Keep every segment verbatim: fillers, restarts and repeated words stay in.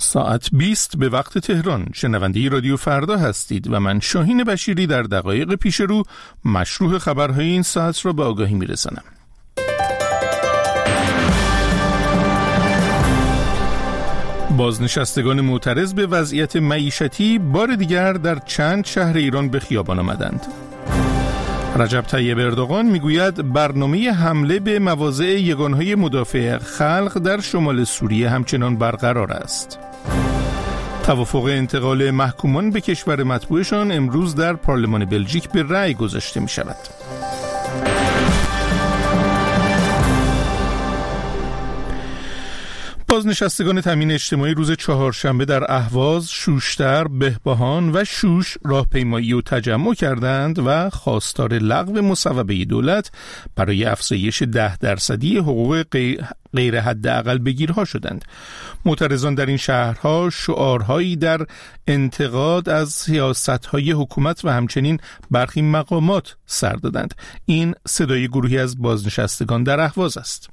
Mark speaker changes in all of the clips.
Speaker 1: ساعت بیست به وقت تهران. شنونده رادیو فردا هستید و من شاهین بشیری در دقایق پیش رو مشروع خبرهای این ساعت را به آگاهی میرسانم. بازنشستگان معترض به وضعیت معیشتی بار دیگر در چند شهر ایران به خیابان آمدند. رجب طیب اردوغان میگوید برنامه حمله به مواضع یگانهای مدافع خلق در شمال سوریه همچنان برقرار است. توافق انتقال محکومان به کشور مطبوعشان امروز در پارلمان بلژیک به رأی گذاشته می شود. بازنشستگان تامین اجتماعی روز چهارشنبه در اهواز، شوشتر، بهبهان و شوش راهپیمایی و تجمع کردند و خواستار لغو مصوبه دولت برای افزایش ده درصدی حقوق غیر حداقل بگیرها شدند. معترضان در این شهرها شعارهایی در انتقاد از سیاست‌های حکومت و همچنین برخی مقامات سر دادند. این صدای گروهی از بازنشستگان در اهواز است.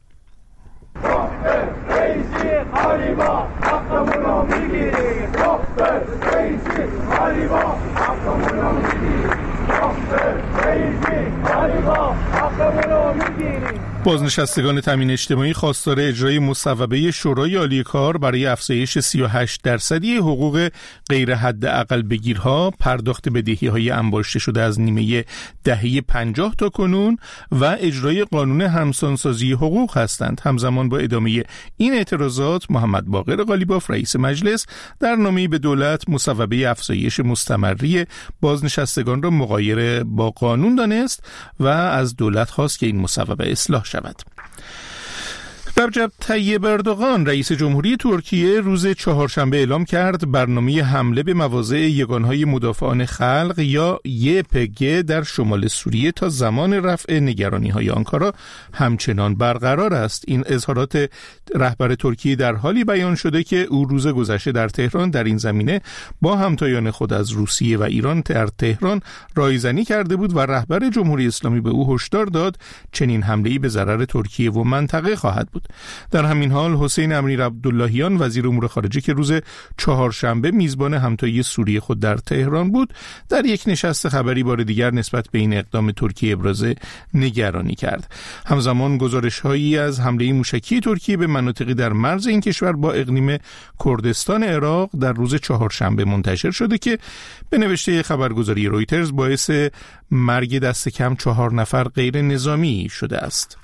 Speaker 2: حالیبا حقمونو میگیری دختر ریزی حالیبا حقمونو میگیری دختر ریزی حالیبا حقمونو میگیری. بازنشستگان تامین اجتماعی خواستار اجرای مصوبه شورای عالی کار برای افزایش سی و هشت درصدی حقوق غیر حداقل بگیرها، پرداخت بدهی‌های انباشته شده از نیمه دهه پنجاه تا کنون و اجرای قانون همسانسازی حقوق هستند. همزمان با ادامه این اعتراضات، محمد باقر قالیباف رئیس مجلس در نامه‌ای به دولت مصوبه افزایش مستمری بازنشستگان را مغایر با قانون دانست و از دولت خواست که این مصوبه اصلاح شود. رجب طیب اردوغان رئیس جمهوری ترکیه روز چهارشنبه اعلام کرد برنامه حمله به مواضع یگانهای مدافعان خلق یا یه پی جی در شمال سوریه تا زمان رفع نگرانی‌های آنکارا همچنان برقرار است. این اظهارات رهبر ترکیه در حالی بیان شده که او روز گذشته در تهران در این زمینه با همتایان خود از روسیه و ایران در تهران رایزنی کرده بود و رهبر جمهوری اسلامی به او هشدار داد چنین حمله‌ای به ضرر ترکیه و منطقه خواهد بود. در همین حال حسین امیرعبداللهیان وزیر امور خارجه که روز چهارشنبه میزبان همتایی سوریه خود در تهران بود، در یک نشست خبری بار دیگر نسبت به این اقدام ترکیه ابراز نگرانی کرد. همزمان گزارش‌هایی از حمله موشکی ترکیه به مناطقی در مرز این کشور با اقلیم کردستان عراق در روز چهارشنبه منتشر شده که به نوشته خبرگزاری رویترز باعث مرگ دست کم چهار نفر غیر نظامی شده است.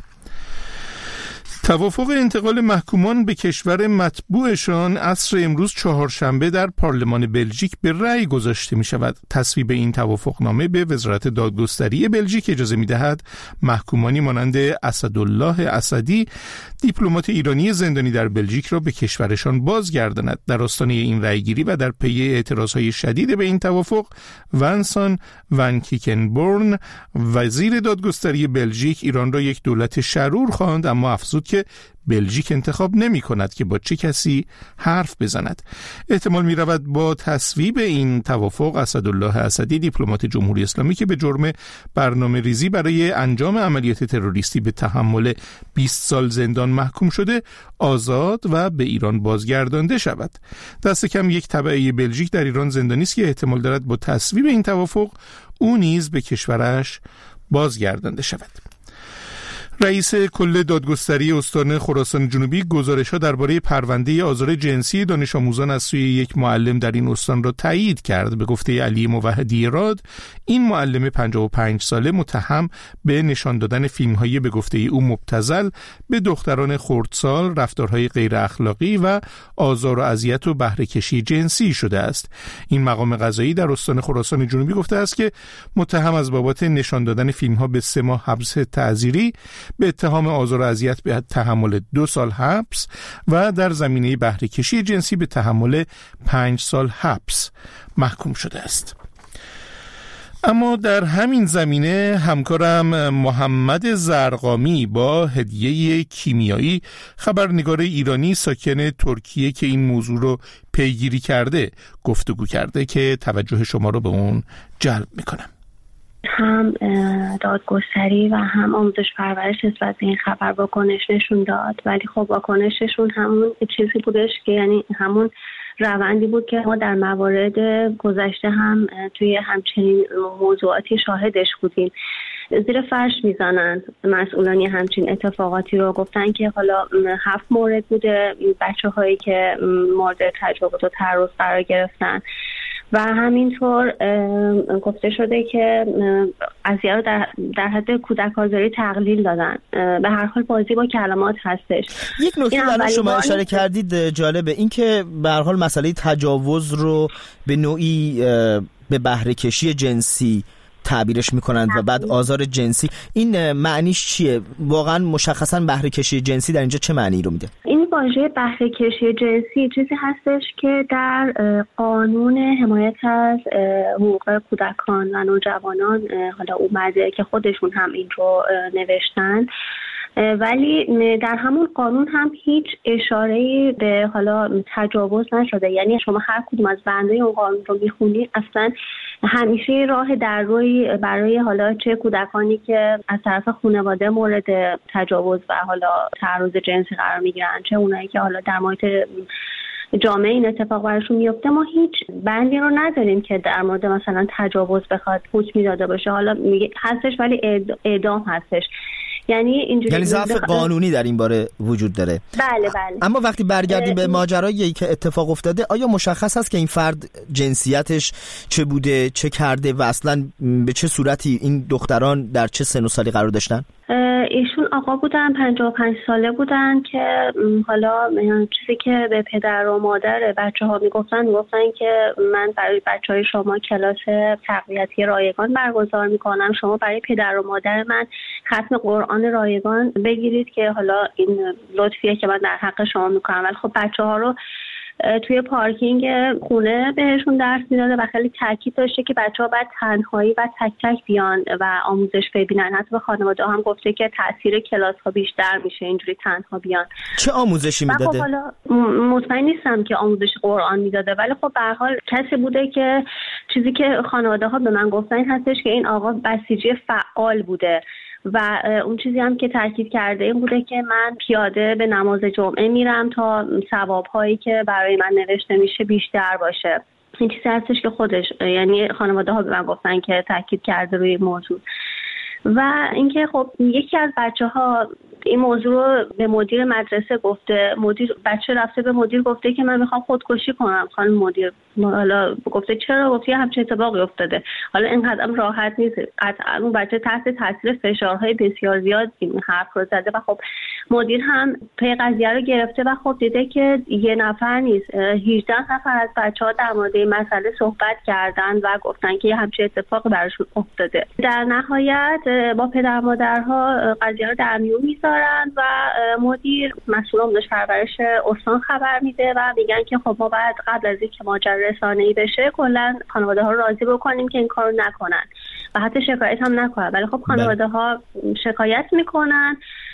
Speaker 2: توافق انتقال محکومان به کشور مطبوعشان عصر امروز چهارشنبه در پارلمان بلژیک به رأی گذاشته می شود. تصویب این توافقنامه به وزارت دادگستری بلژیک اجازه می دهد محکومانی مانند اسدالله اسدی، دیپلمات ایرانی زندانی در بلژیک را به کشورشان بازگرداند. در آستانه این رأیگیری و در پی اعتراضهای شدید به این توافق، ونسان ون کیکنبورن وزیر دادگستری بلژیک ایران را یک دولت شرور خواند، اما افزود که بلژیک انتخاب نمی کند که با چه کسی حرف بزند. احتمال می رود با تصویب این توافق اسدالله اسدی، دیپلمات جمهوری اسلامی که به جرم برنامه ریزی برای انجام عملیات تروریستی به تحمل بیست سال زندان محکوم شده، آزاد و به ایران بازگردانده شود. دست کم یک تبعه بلژیک در ایران زندانی است که احتمال دارد با تصویب این توافق او نیز به کشورش بازگردانده شود. رئیس کل دادگستری استان خراسان جنوبی گزارش‌ها درباره پرونده آزار جنسی دانش آموزان از سوی یک معلم در این استان را تایید کرد. به گفته علی موحدی راد، این معلم پنجاه و پنج ساله متهم به نشان دادن فیلم‌های به گفته او مبتذل به دختران خردسال، رفتارهای غیر اخلاقی و آزار و اذیت و بهره کشی جنسی شده است. این مقام قضایی در استان خراسان جنوبی گفته است که متهم از بابت نشان دادن فیلم‌ها به سه ماه حبس تعزیری، به اتهام آزار و اذیت به تحمل دو سال حبس و در زمینه بهره کشی جنسی به تحمل پنج سال حبس محکوم شده است. اما در همین زمینه همکارم محمد زرقامی با هدیه کیمیایی، خبرنگار ایرانی ساکن ترکیه که این موضوع رو پیگیری کرده، گفتگو کرده که توجه شما رو به اون جلب میکنم.
Speaker 3: هم دادگستری و هم آموزش پرورش نسبت به این خبر واکنش نشون داد، ولی خب واکنششون همون چیزی بودش که یعنی همون روندی بود که ما در موارد گذشته هم توی همچنین موضوعاتی شاهدش بودیم. زیر فرش میزنند مسئولانی همچین اتفاقاتی رو. گفتن که حالا هفت مورد بوده بچه هایی که مورد تجاوز و تعرض قرار گرفتن و همینطور گفته شده که قضیه رو در, در حد کودک آزاری تقلیل دادن. به هر حال بازی با کلمات هستش.
Speaker 4: یک نکته الان شما اشاره کردید جالبه، این که به هر حال مسئله تجاوز رو به نوعی به بهره کشی جنسی تعبیرش میکنند و بعد آزار جنسی، این معنیش چیه؟ واقعا مشخصا بهره کشی جنسی در اینجا چه معنی رو میده؟
Speaker 3: این واژه بهره کشی جنسی چیزی هستش که در قانون حمایت از حقوق کودکان و نوجوانان حالا اومده که خودشون هم این رو نوشتن، ولی در همون قانون هم هیچ اشاره‌ای به حالا تجاوز نشده. یعنی شما هر کدوم از بندهای اون قانون رو میخونید اصلا همیشه راه در روی برای حالا چه کودکانی که از طرف خانواده مورد تجاوز و حالا تعرض جنسی قرار میگیرن، چه اونایی که حالا در محیط جامعه این اتفاق براشون میفته، ما هیچ بندی رو نداریم که در مورد مثلا تجاوز بخواد حکمی داده باشه. حالا میگه هستش ولی اعدام هستش. یعنی اینجوری
Speaker 4: یعنی ضعف قانونی در این باره وجود داره.
Speaker 3: بله بله.
Speaker 4: اما وقتی برگردیم به ماجرایی که اتفاق افتاده، آیا مشخص است که این فرد جنسیتش چه بوده، چه کرده و اصلا به چه صورتی این دختران در چه سن و سالی قرار داشتن؟
Speaker 3: ایشون آقا بودن، پنجاه و پنج ساله بودن که حالا چیزی که به پدر و مادر بچه ها میگفتن میگفتن که من برای بچه های شما کلاس تقویتی رایگان برگزار میکنم، شما برای پدر و مادر من ختم قرآن رایگان بگیرید که حالا این لطفیه که من در حق شما میکنم. ولی خب بچه ها رو توی پارکینگ خونه بهشون درس میداده و خیلی تاکید داشته که بچه‌ها باید تنهایی و تک تک بیان و آموزش ببینن. حتی به خانواده هم گفته که تاثیر کلاس ها بیشتر میشه اینجوری تنها بیان.
Speaker 4: چه آموزشی میداده؟
Speaker 3: خب حالا مطمئن نیستم که آموزش قرآن میداده، ولی خب به هر حال کسی بوده که چیزی که خانواده ها به من گفتن این هستش که این آقا بسیجی فعال بوده و اون چیزی هم که تاکید کرده این بوده که من پیاده به نماز جمعه میرم تا ثواب‌هایی که برای من نوشته میشه بیشتر باشه. این چیزی هستش که خودش یعنی خانواده ها به من گفتن که تاکید کرده روی موضوع. و اینکه خب یکی از بچه‌ها این موضوع رو به مدیر مدرسه گفته، مدیر بچه رفته به مدیر گفته که من میخوام خودکشی کنم. خانم مدیر حالا گفته چرا؟ گفته همچین اتفاقی افتاده. حالا اینقدر راحت نیست، قطعا اون بچه تحت تاثیر فشارهای بسیار زیاد این حرف رو زده و خب مدیر هم پی قضیه رو گرفته و خب دیده که یه نفر نیست، هجده نفر از بچه‌ها در مورد این مسئله صحبت کردن و گفتن که همچین اتفاقی براشون افتاده. در نهایت با پدر مادرها قضیه رو در میون میذارن و مدیر مسئول آموزش پرورش استان خبر میده و میگن که خب ما بعد قبل از اینکه ماجرا رسانه‌ای بشه کلا خانواده ها رو راضی بکنیم که این کارو نکنن و حتی شکایت هم نکنن. ولی خب خانواده ها شکایت میکنن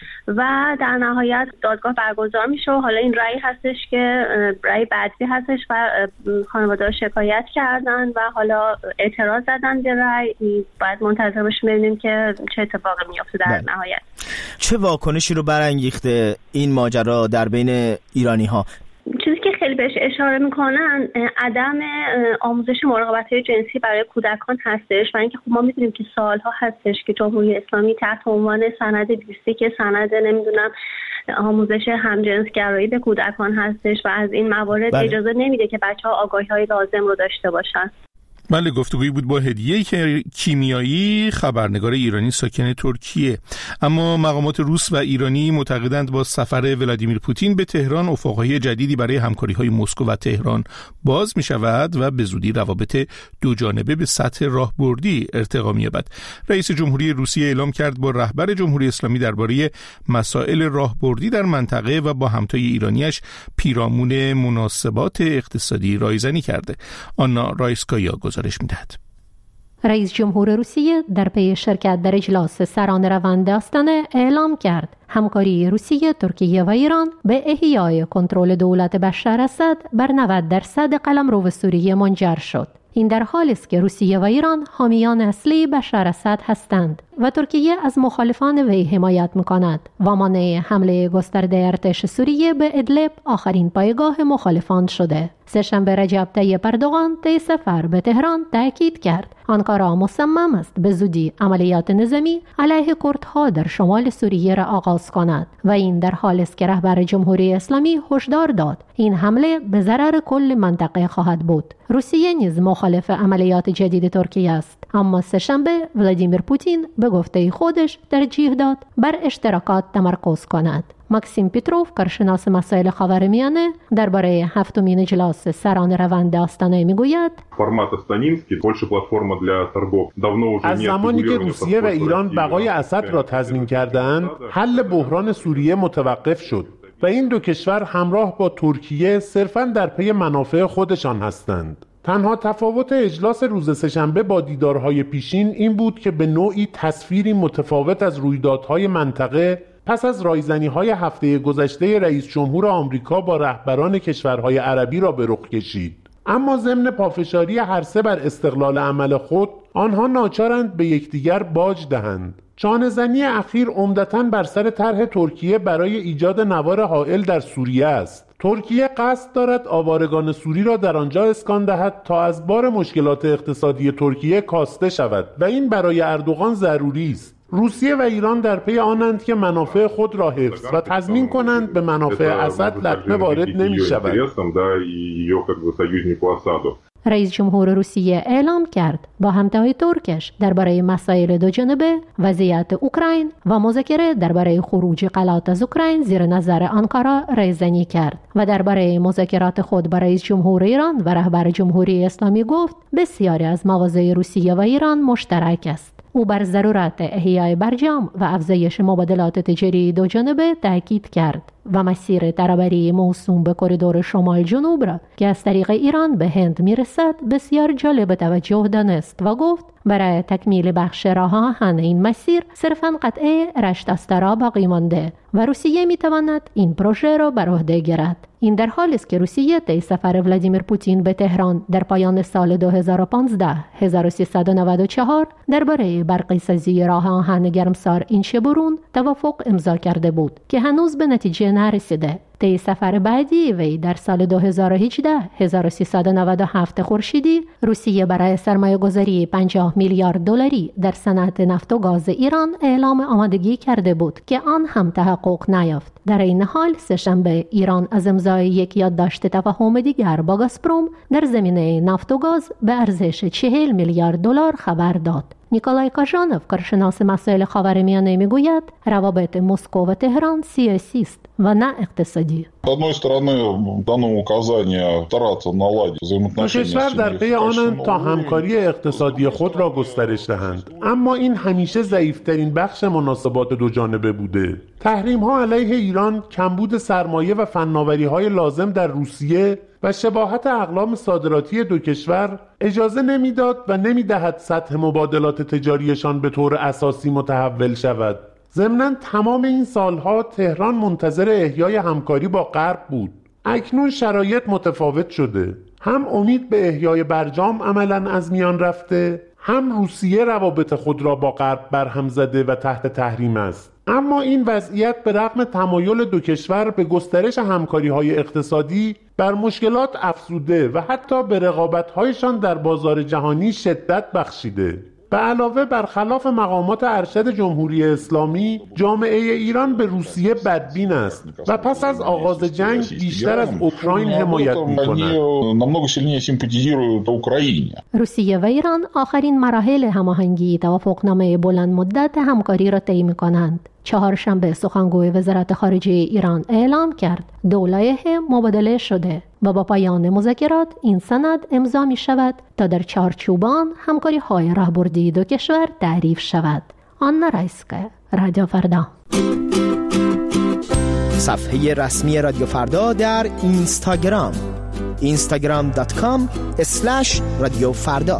Speaker 3: و در نهایت دادگاه برگزار میشه و حالا این رأی هستش که رأی بعدی هستش و خانواده ها شکایت کردن و حالا اعتراض زدن به رأی. باید منتظر باشیم ببینیم که چه اتفاقی میفته در بله. نهایت
Speaker 4: چه واکنشی رو برانگیخته این ماجرا در بین ایرانی ها؟
Speaker 3: چیزی که خیلی بهش اشاره میکنن عدم آموزش مراقبت جنسی برای کودکان هستش و اینکه خب ما میدونیم که سالها هستش که جمهوری اسلامی تحت عنوان سند بیستی که سند نمیدونم آموزش همجنسگرایی به کودکان هستش و از این موارد بله. اجازه نمیده که بچه‌ها آگاهی‌های لازم رو داشته باشن.
Speaker 1: بله، گفتگویی بود با هدیه کیمیایی، خبرنگار ایرانی ساکن ترکیه. اما مقامات روس و ایرانی معتقدند با سفر ولادیمیر پوتین به تهران افقهای جدیدی برای همکاری‌های مسکو و تهران باز می‌شود و به زودی روابط دو جانبه به سطح راهبردی ارتقا می‌یابد. رئیس جمهوری روسیه اعلام کرد با رهبر جمهوری اسلامی درباره مسائل راهبردی در منطقه و با همتای ایرانیش پیرامون مناسبات اقتصادی رایزنی کرده. آنا رایسکایا گزارش می‌دهد.
Speaker 5: رئیس جمهور روسیه در پی شرکت در اجلاس سران روند آستانه اعلام کرد همکاری روسیه، ترکیه و ایران به احیای کنترل دولت بشار اسد بر نود درصد قلمرو سوریه منجر شد. این در حالی است که روسیه و ایران حامیان اصلی بشار اسد هستند و ترکیه از مخالفان وی حمایت می‌کند و مانع حمله گسترده ارتش سوریه به ادلب آخرین پایگاه مخالفان شده. سه‌شنبه رجب طیب اردوغان طی سفر به تهران تاکید کرد آنکارا مصمم است به زودی عملیات نظامی علیه کردها در شمال سوریه را آغاز کند و این در حالی است که رهبر جمهوری اسلامی هشدار داد این حمله به ضرر کل منطقه خواهد بود. روسیه نیز مخالف عملیات جدید ترکیه است، اما سه‌شنبه ولادیمیر پوتین به گفته خودش ترجیح داد بر اشتراکات تمرکز کند. ماکسیم پیتروف، کارشناس مسائل خاورمیانه، درباره هفتمین اجلاس سران روند آستانه میگوید
Speaker 6: فرمات استانینسکی بلش پلتفرم для торгов давно уже
Speaker 7: از زمانی که روسیه و ایران بقای اسد را تضمین کردند، حل بحران سوریه متوقف شد و این دو کشور همراه با ترکیه صرفاً در پی منافع خودشان هستند. تنها تفاوت اجلاس روز سه‌شنبه با دیدارهای پیشین این بود که به نوعی تصویری متفاوت از رویدادهای منطقه پس از رایزنی‌های هفته گذشته رئیس جمهور آمریکا با رهبران کشورهای عربی را به رخ کشید. اما ضمن پافشاری هر سه بر استقلال عمل خود، آنها ناچارند به یکدیگر باج دهند. چانه‌زنی اخیر عمدتاً بر سر طرح ترکیه برای ایجاد نوار حائل در سوریه است. ترکیه قصد دارد آوارگان سوری را در آنجا اسکان دهد تا از بار مشکلات اقتصادی ترکیه کاسته شود و این برای اردوغان ضروری است. روسیه و ایران در پی آنند که منافع خود را حفظ و تضمین کنند به منافع اسد لطمه وارد نمی شود.
Speaker 5: رئیس جمهور روسیه اعلام کرد با همتای ترکش درباره مسائل دوجانبه، وضعیت اوکراین و مذاکره درباره خروج قلات از اوکراین زیر نظر آنکارا رایزنی کرد و درباره مذاکرات خود با رئیس جمهور ایران و رهبر جمهوری اسلامی گفت بسیاری از مواضع روسیه و ایران مشترک است. او بر ضرورت احیای برجام و افزایش مبادلات تجاری دوجانبه تاکید کرد و مسیر ترابری موسوم به کریدور شمال جنوب را که از طریق ایران به هند میرسد بسیار جالب توجه دانست و گفت برای تکمیل بخش راه آهن این مسیر صرفاً قطعه رشت استارا باقی مانده و روسیه میتواند این پروژه را بر عهده گیرد. این در حالی است که روسیه طی سفر ولادیمیر پوتین به تهران در پایان سال دو هزار و پانزده هزار و سیصد و نود و چهار درباره برقی سازی راه آهن گرمسار اینشه‌برون توافق امضا کرده بود که هنوز به نتیجه نرسیده. طی سفر بعدی وی در سال دو هزار و هجده هزار و سیصد و نود و هفت خورشیدی روسیه برای سرمایه‌گذاری پنجاه میلیارد دلاری در صنعت نفت و گاز ایران اعلام آمادگی کرده بود که آن هم تحقق نیافت. در این حال سه‌شنبه ایران از امضای یک یادداشت تفاهم دیگر با گازپروم در زمینه نفت و گاز به ارزش چهل میلیارد دلار خبر داد. نیکولای کاژانوف، کارشناس مسائل خاورمیانه میگوید روابط مسکو و تهران سیاسی است و نه اقتصادی.
Speaker 7: دو کشور در پی آنند تا همکاری اقتصادی خود را گسترش دهند، اما این همیشه ضعیف‌ترین بخش مناسبات دو جانبه بوده. تحریم‌ها علیه ایران، کمبود سرمایه و فناوری‌های لازم در روسیه و شباهت اقلام صادراتی دو کشور اجازه نمیداد و نمیدهد سطح مبادلات تجاریشان به طور اساسی متحول شود. ضمناً تمام این سالها تهران منتظر احیای همکاری با غرب بود. اکنون شرایط متفاوت شده. هم امید به احیای برجام عملاً از میان رفته، هم روسیه روابط خود را با غرب برهم زده و تحت تحریم است. اما این وضعیت به رغم تمایل دو کشور به گسترش همکاری‌های اقتصادی بر مشکلات افزوده و حتی به رقابت‌هایشان در بازار جهانی شدت بخشیده. به علاوه برخلاف مقامات ارشد جمهوری اسلامی، جامعه ایران به روسیه بدبین است و پس از آغاز جنگ بیشتر از اوکراین حمایت می‌کند.
Speaker 5: روسیه و ایران آخرین مراحل هماهنگی توافقنامه بلند مدت همکاری را طی می‌کنند. چهارشنبه سخنگوی وزارت خارجه ایران اعلام کرد دو لایحه مبادله شده و با پایان مذاکرات این سند امضا می شود تا در چارچوب آن همکاری های راهبردی دو کشور تعریف شود. آنا رایسکا، رادیو فردا.
Speaker 4: صفحه رسمی رادیو فردا در اینستاگرام اینستاگرام دات کام اسلش رادیو فردا.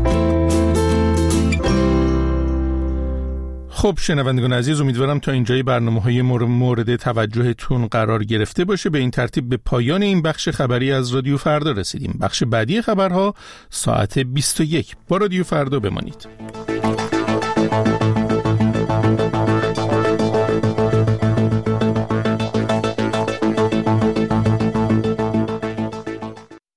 Speaker 1: خب شنوندگان عزیز، امیدوارم تا اینجای برنامه‌های مورد توجهتون قرار گرفته باشه. به این ترتیب به پایان این بخش خبری از رادیو فردا رسیدیم. بخش بعدی خبرها ساعت بیست و یک. با رادیو فردا بمانید.